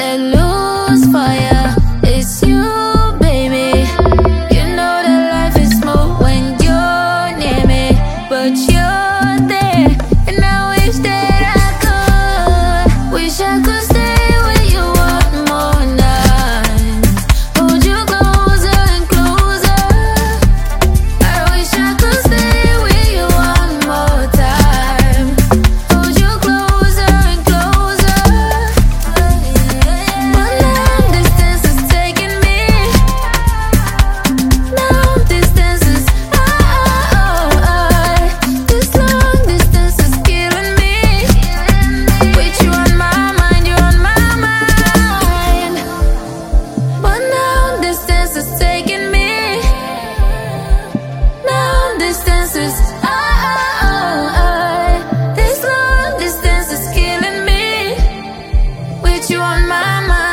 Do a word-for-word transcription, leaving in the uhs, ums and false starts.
let loose fire. It's you, baby. You know that life is smooth when you're near me, but you're there, and I wish that I could. Wish I could stay with you one more night. Hold you closer and closer. I wish I could stay with you one more time. Hold you closer and closer. But long distance is taking me. Long distance is oh, oh, oh. This long distance is killing me. With you on my mind, you on my mind. But long distance is taking me. Long distance is oh, oh, oh. This long distance is killing me. With you on my mind.